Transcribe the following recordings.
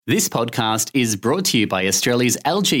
This podcast is brought to you by Australia's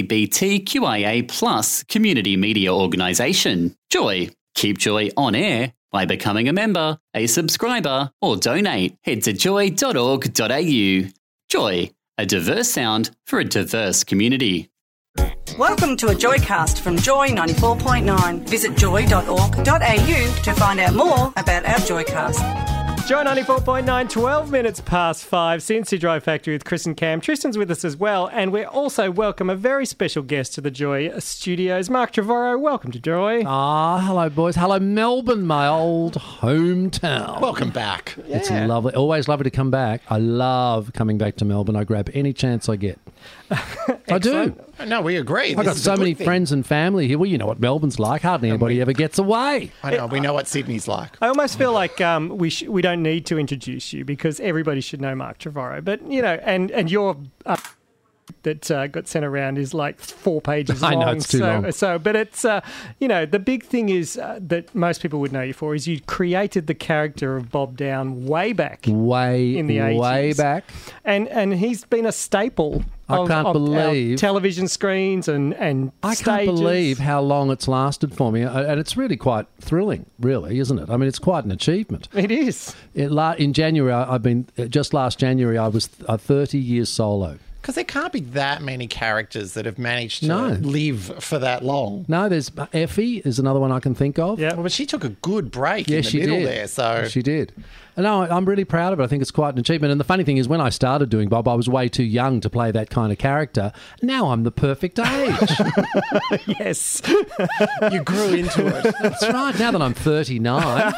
LGBTQIA+ community media organisation, Joy. Keep Joy on air by becoming a member, a subscriber, or donate. Head to joy.org.au. Joy, a diverse sound for a diverse community. Welcome to a Joycast from Joy 94.9. Visit joy.org.au to find out more about our Joycast. Joy 94.9, 12 minutes past 5, CNC Drive Factory with Chris and Cam. Tristan's with us as well, and we also welcome a very special guest to the Joy studios, Mark Trevorrow. Welcome to Joy. Hello, boys. Hello, Melbourne, my old hometown. Welcome back. Yeah. It's lovely. Always lovely to come back. I love coming back to Melbourne. I grab any chance I get. I do. No, we agree. I've got so many friends and family here. Well, you know what Melbourne's like. Hardly anybody ever gets away. I know. We know what Sydney's like. I almost feel like we don't need to introduce you because everybody should know Mark Trevorrow. But, you know, and your that got sent around is like 4 pages long. I know, it's too long. But it's, you know, the big thing is that most people would know you for is you created the character of Bob Down way back. In the 80s. Way back. And he's been a staple of our television screens and I stages. can't believe how long it's lasted for me. And it's really quite thrilling, really, isn't it? I mean, it's quite an achievement. It is. In January, just last January, I was 30 years solo. Because there can't be that many characters that have managed to live for that long. No, there's Effie is another one I can think of. Yeah, well, but she took a good break in the middle there. So she did. No, I'm really proud of it. I think it's quite an achievement. And the funny thing is, when I started doing Bob, I was way too young to play that kind of character. Now I'm the perfect age. Yes. You grew into it. That's right. Now that I'm 39.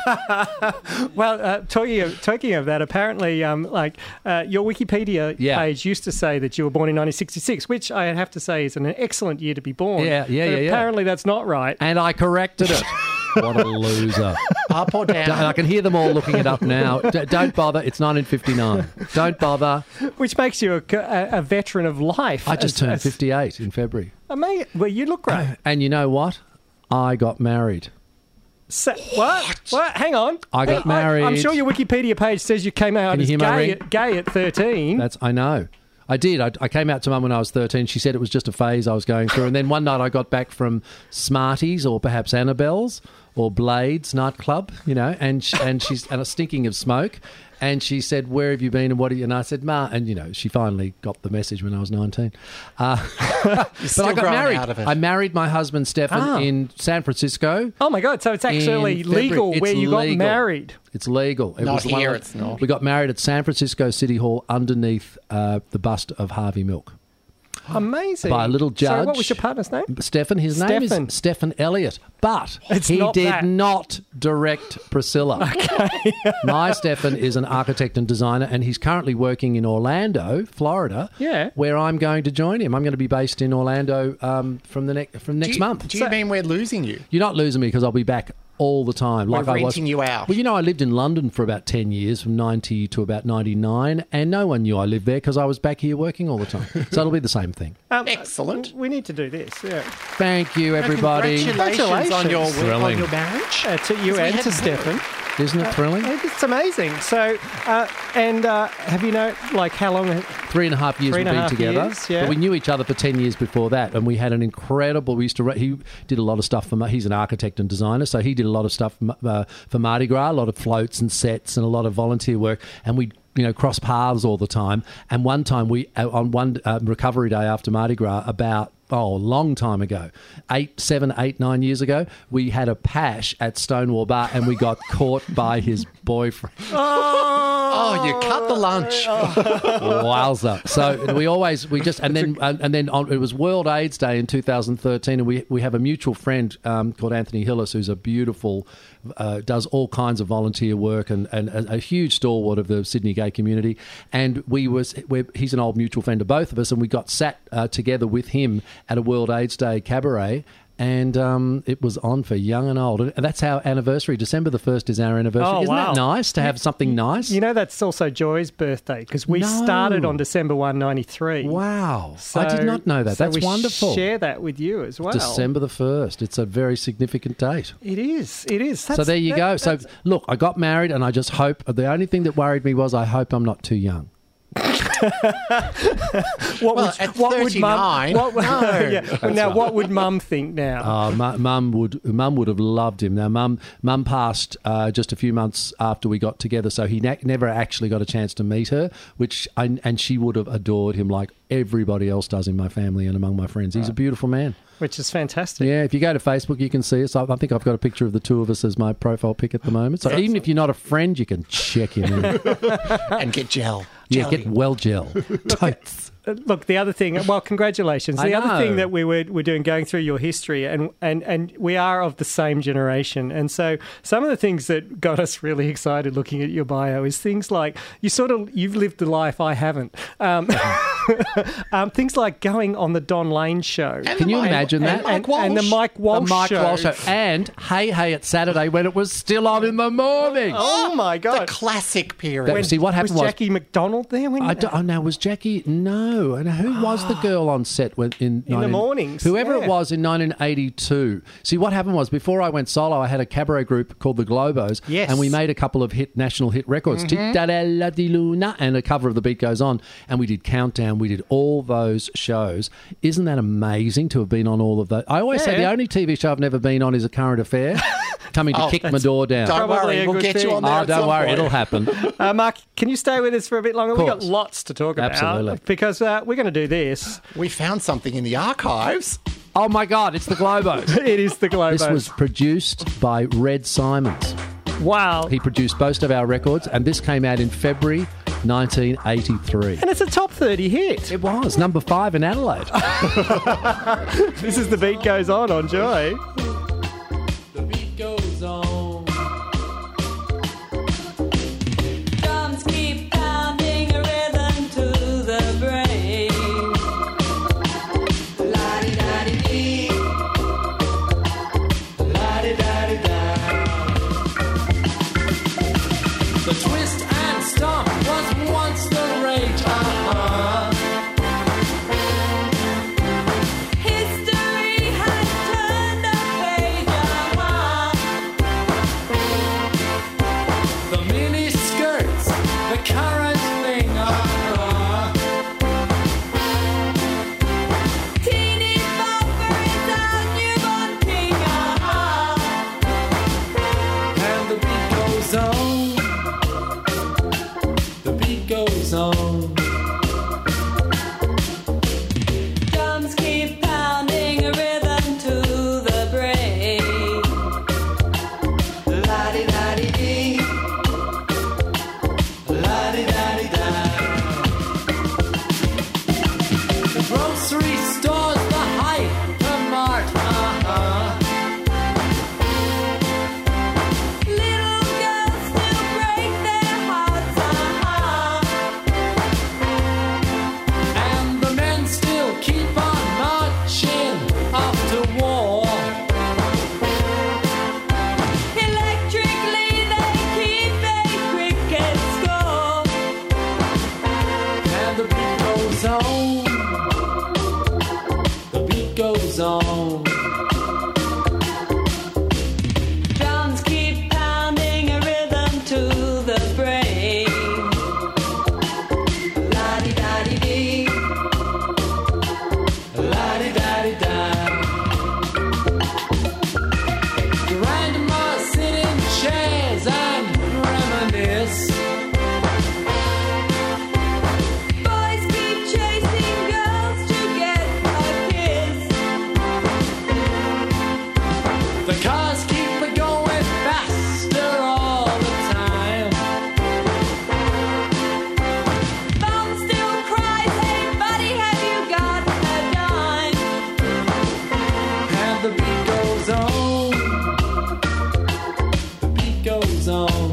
Well, talking of that, apparently, your Wikipedia page used to say that you were born in 1966, which I have to say is an excellent year to be born. Yeah. Apparently, that's not right. And I corrected it. What a loser. Up or down? I can hear them all looking it up now. Don't bother. It's 1959. Don't bother. Which makes you a veteran of life. I just turned 58 in February. Well, you look great. And you know what? I got married. What? Hang on. I got married. I'm sure your Wikipedia page says you came out as gay at 13. I know. I did. I came out to Mum when I was 13. She said it was just a phase I was going through. And then one night I got back from Smarties or perhaps Annabelle's or Blades nightclub, you know, and she's stinking of smoke. And she said, "Where have you been and what are you?" And I said, "Ma," and you know, she finally got the message when I was 19. But I got married. Out of it. I married my husband Stefan in San Francisco. Oh my God! So it's actually legal where you got married. It's legal. Not here. It's not. We got married at San Francisco City Hall underneath the bust of Harvey Milk. Amazing. By a little judge. Sorry, what was your partner's name? Stefan. His name is Stefan Elliott. But he did not direct Priscilla. Okay. My Stefan is an architect and designer, and he's currently working in Orlando, Florida, where I'm going to join him. I'm going to be based in Orlando from next month. Do you mean we're losing you? You're not losing me because I'll be back all the time. We're renting you out. Well, you know, I lived in London for about 10 years, from 90 to about 99, and no one knew I lived there because I was back here working all the time. So it'll be the same thing. Excellent. We need to do this, yeah. Thank you, everybody. Congratulations on your marriage. To you and to Stefan. Isn't it thrilling? It's amazing. So, have you known, like, how long? 3.5 years we've been together. But we knew each other for 10 years before that, and we had an incredible... he did a lot of stuff for... He's an architect and designer, so he did a lot of stuff for Mardi Gras, a lot of floats and sets and a lot of volunteer work, and we cross paths all the time. And one time on one recovery day after Mardi Gras, about a long time ago, 7, 8, 9 years ago, we had a pash at Stonewall Bar and we got caught by his boyfriend. Oh, you cut the lunch. Wowza. So it was World AIDS Day in 2013, and we have a mutual friend called Anthony Hillis, who's a beautiful, does all kinds of volunteer work and a huge stalwart of the Sydney gay community. And he's an old mutual friend of both of us, and we got sat together with him at a World AIDS Day cabaret, and it was on for young and old. And that's our anniversary. December the 1st is our anniversary. Oh, Isn't that nice to have something nice? You know, that's also Joy's birthday, because we started on December 1, 93. Wow. So, I did not know that. That's wonderful. Share that with you as well. December the 1st. It's a very significant date. It is. So there you go. So, look, I got married, and I just hope... The only thing that worried me was I hope I'm not too young. What would Mum? What would Mum think now? Mum would have loved him. Now, Mum passed just a few months after we got together, so he never actually got a chance to meet her. And she would have adored him like everybody else does in my family and among my friends. He's a beautiful man. Which is fantastic. Yeah, if you go to Facebook, you can see us. I think I've got a picture of the two of us as my profile pic at the moment. So even if you're not a friend, you can check him in. And get gel. Yeah, get well gel. Totes. Look, the other thing, well, congratulations. The other thing that we're doing, going through your history, and we are of the same generation. And so some of the things that got us really excited looking at your bio is things like you've lived the life I haven't. Things like going on the Don Lane show. Can you imagine that? And the Mike Walsh show. And Hey It's Saturday when it was still on in the morning. Oh, my God. The classic period. See, what happened was Jackie McDonald there? Was Jackie? No. And who was the girl on set in the mornings? Whoever it was in 1982. See, what happened was before I went solo, I had a cabaret group called the Globos. Yes. And we made a couple of national hit records. Luna, and a cover of The Beat Goes On. And we did Countdown. We did all those shows. Isn't that amazing to have been on all of those? I always say the only TV show I've never been on is A Current Affair. Coming to kick my door down. Don't worry, we'll get you on there. Don't worry, it'll happen. Mark, can you stay with us for a bit longer? We've got lots to talk about. Absolutely. Because we're going to do this. We found something in the archives. Oh, my God, it's the Globos. It is the Globos. This was produced by Red Simons. Wow. He produced most of our records, and this came out in February 1983. And it's a top 30 hit. It was, number 5 in Adelaide. This is The Beat Goes On Joy. The beat goes on. Drums keep pounding a rhythm to the brain. La-di-da-di-dee. La-di-da-di-da. The twist and stomp was once the rage. History has turned a page. The mini skirts, the current thing. Teeny bopper is our newborn king. And the beat goes on. The beat goes on. Drums keep pounding a rhythm to the brain. La-di-da-di-dee. La-di-da-di-da. The grocery store's the hypermart. Little girls still break their hearts. And the men still keep on marching off to war. Electrically they keep a cricket score. And the beat goes on. The beat goes on. Drums keep pounding a rhythm to the brain. La-di-da-di-dee. La-di-da-di-da. Grandmas sit in chairs and reminisce. Boys keep chasing girls to get a kiss. The cars keep going faster all the time. Mom still cries, hey buddy, have you got a dime? And the beat goes on. The beat goes on.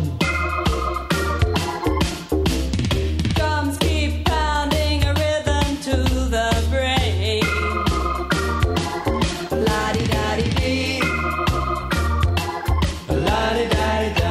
Drums keep pounding a rhythm to the brain. La-di-da-di-dee. La-di-da-di-da.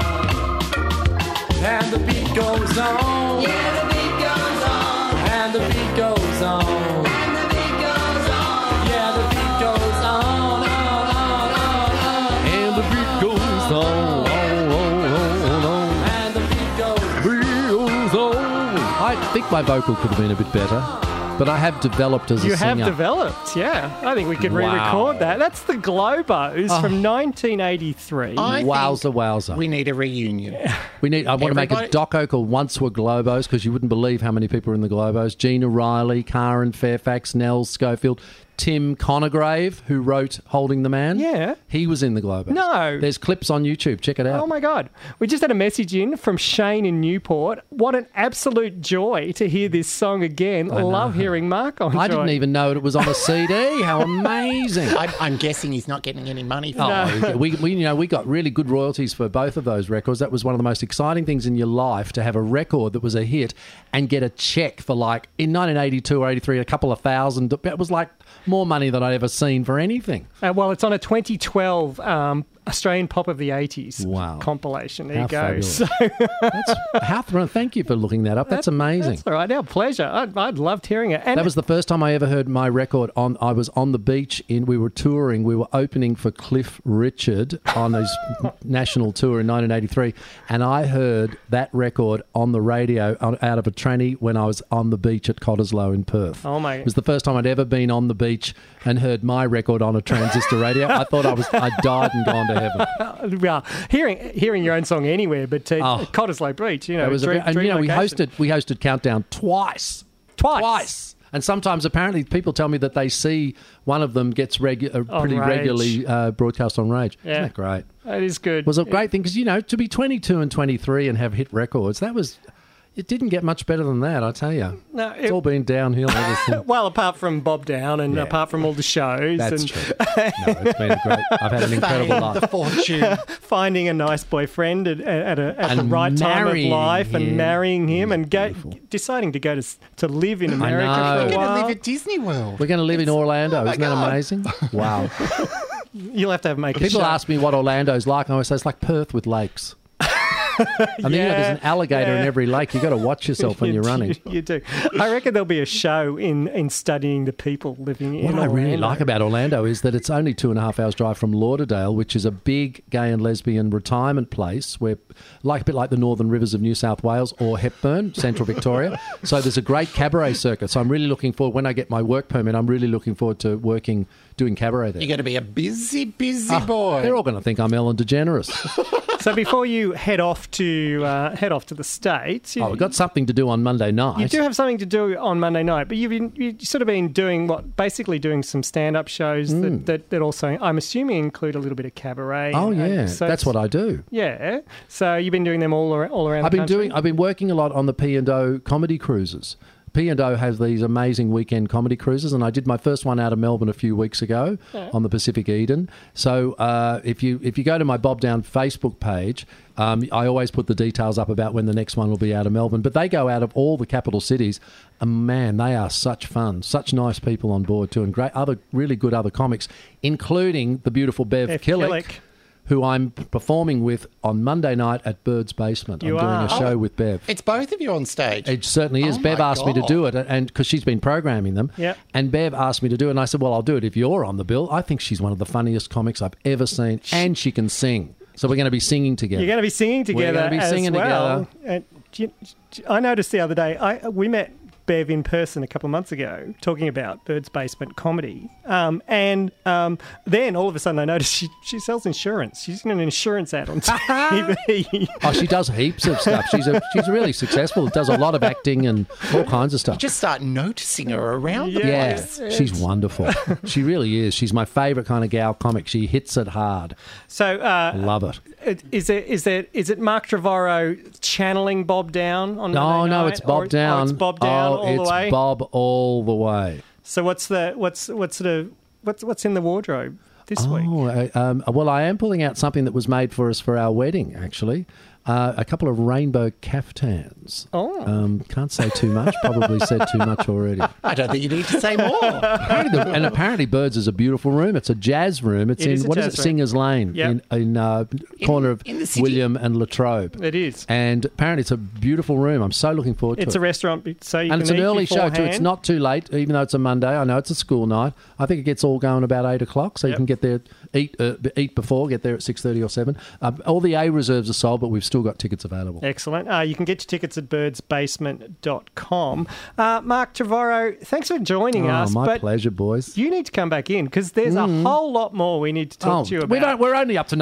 And the beat goes on. Yeah, the beat goes on. And the beat goes on. And the beat goes on. Yeah, the beat goes on. And the beat goes on. And the beat goes I think think my vocal could have been a bit better, but I have developed as a singer. You have developed, yeah. I think we could re-record that. That's the Globos from 1983. Wowza. We need a reunion. I want to make a doco called Once Were Globos, because you wouldn't believe how many people are in the Globos. Gina Riley, Karen Fairfax, Nell Schofield, Tim Conograve, who wrote Holding the Man. Yeah. He was in the Globos. No. There's clips on YouTube. Check it out. Oh, my God. We just had a message in from Shane in Newport. What an absolute joy to hear this song again. Love hearing Mark on Joy. I didn't even know it was on a CD. How amazing. I'm guessing he's not getting any money for it. We got really good royalties for both of those records. That was one of the most exciting things in your life, to have a record that was a hit and get a check for, like, in 1982 or 83, a couple of thousand. It was like more money than I'd ever seen for anything. Well, it's on a 2012 Australian Pop of the 80s compilation. There how you go. Fabulous. Thank you for looking that up. That's amazing. That's all right. Our pleasure. I'd loved hearing it. And that was the first time I ever heard my record on. I was on the beach. We were touring. We were opening for Cliff Richard on his national tour in 1983, and I heard that record on the radio out of a tranny when I was on the beach at Cottesloe in Perth. Oh my! It was the first time I'd ever been on the beach and heard my record on a transistor radio. I thought I'd died and gone to heaven. Yeah, hearing your own song anywhere, but Cottesloe Beach, we hosted Countdown twice. And sometimes, apparently, people tell me that they see one of them gets pretty regularly broadcast on Rage. Yeah. Isn't that great? That is good. It was a great thing because, to be 22 and 23 and have hit records, it didn't get much better than that, I tell you. No, it's all been downhill ever since. Well, apart from Bob Down and apart from all the shows. That's true. No, it's been great. I've had an incredible life. The fortune. Finding a nice boyfriend at the right time of life and marrying him and deciding to go to live in America for a while. We're going to live at Disney World. We're going to live in Orlando. Isn't that amazing? Wow. You'll have to make a People ask me what Orlando's like, and I always say it's like Perth with lakes. And then there's an alligator in every lake. You've got to watch yourself when you're running. You do. I reckon there'll be a show in studying the people living in Orlando. What I really like about Orlando is that it's only 2.5 hours drive from Lauderdale, which is a big gay and lesbian retirement place where, a bit like the Northern Rivers of New South Wales or Hepburn, Central Victoria. So there's a great cabaret circuit. So I'm really looking forward, when I get my work permit, I'm really looking forward to doing cabaret there. You're going to be a busy boy. They're all going to think I'm Ellen DeGeneres. So before you head off to the States, we've got something to do on Monday night. You do have something to do on Monday night, but you've sort of been doing basically doing some stand-up shows that also, I'm assuming, include a little bit of cabaret. Oh yeah, so that's what I do. Yeah, so you've been doing them all around. the country? I've been working a lot on the P&O comedy cruises. P&O has these amazing weekend comedy cruises, and I did my first one out of Melbourne a few weeks ago on the Pacific Eden. So if you go to my Bob Down Facebook page, I always put the details up about when the next one will be out of Melbourne. But they go out of all the capital cities, and man, they are such fun, such nice people on board too, and really good other comics, including the beautiful Bev Killick, who I'm performing with on Monday night at Bird's Basement. I'm doing a show with Bev. It's both of you on stage. It certainly is. Bev asked me to do it, and because she's been programming them. Yep. And Bev asked me to do it, and I said, well, I'll do it if you're on the bill. I think she's one of the funniest comics I've ever seen, and she can sing. So we're going to be singing together. You're going to be singing together. We're going to be singing together. I noticed the other day, we met Bev in person a couple of months ago talking about Bird's Basement comedy. And then all of a sudden I noticed she sells insurance. She's in an insurance ad on TV. Oh, she does heaps of stuff. She's really successful. Does a lot of acting and all kinds of stuff. You just start noticing her around the place. She's wonderful. She really is. She's my favourite kind of gal comic. She hits it hard. So love it. Is it Mark Trevorrow channeling Bob Down on Monday No, night? it's Bob Down. It's Bob Down all the way. It's Bob all the way. So what's in the wardrobe this week? Well, I am pulling out something that was made for us for our wedding, actually. A couple of rainbow caftans. Oh. Can't say too much. Probably said too much already. I don't think you need to say more. Apparently Birds is a beautiful room. It's a jazz room. It's in, what is it, Singers Lane, in corner of William and Latrobe. It is. And apparently it's a beautiful room. I'm so looking forward to it. It's a restaurant, so you and can it's an eat early beforehand. show too. It's not too late, even though it's a Monday. I know it's a school night. I think it gets all going about 8 o'clock, so you can get there, eat before, get there at 6:30 or 7. All the A reserves are sold, but we've still got tickets available. Excellent. You can get your tickets at birdsbasement.com. Mark Trevorrow, thanks for joining us. My pleasure, boys. You need to come back in because there's a whole lot more we need to talk to you about. We're only up to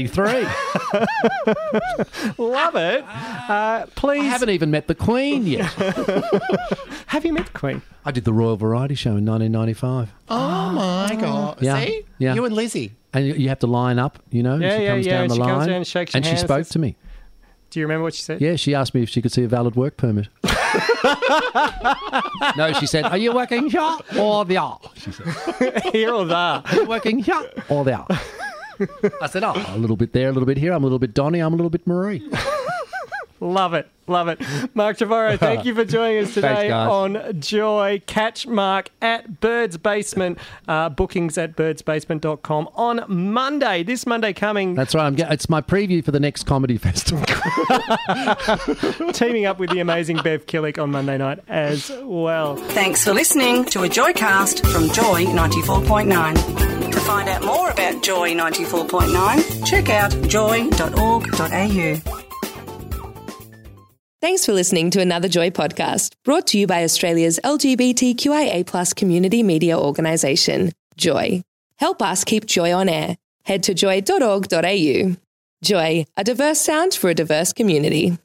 1983. Love it. Please. I haven't even met the Queen yet. Have you met the Queen? I did the Royal Variety Show in 1995. Oh, my God. Yeah. See? Yeah. You and Lizzie. And you have to line up, she comes down the line. Comes down and shakes your and hand she spoke to me. Do you remember what she said? Yeah, she asked me if she could see a valid work permit. No, she said, are you working here or there? She said. Here or there? Are you working here or there? I said, a little bit there, a little bit here. I'm a little bit Donny, I'm a little bit Marie. Love it. Love it. Mark Trevorrow, thank you for joining us today. Thanks, on Joy. Catch Mark at Birds Basement, bookings at birdsbasement.com on Monday. This Monday coming. That's right. It's my preview for the next comedy festival. Teaming up with the amazing Bev Killick on Monday night as well. Thanks for listening to a Joycast from Joy 94.9. To find out more about Joy 94.9, check out joy.org.au. Thanks for listening to another Joy podcast, brought to you by Australia's LGBTQIA+ community media organisation, Joy. Help us keep Joy on air. Head to joy.org.au. Joy, a diverse sound for a diverse community.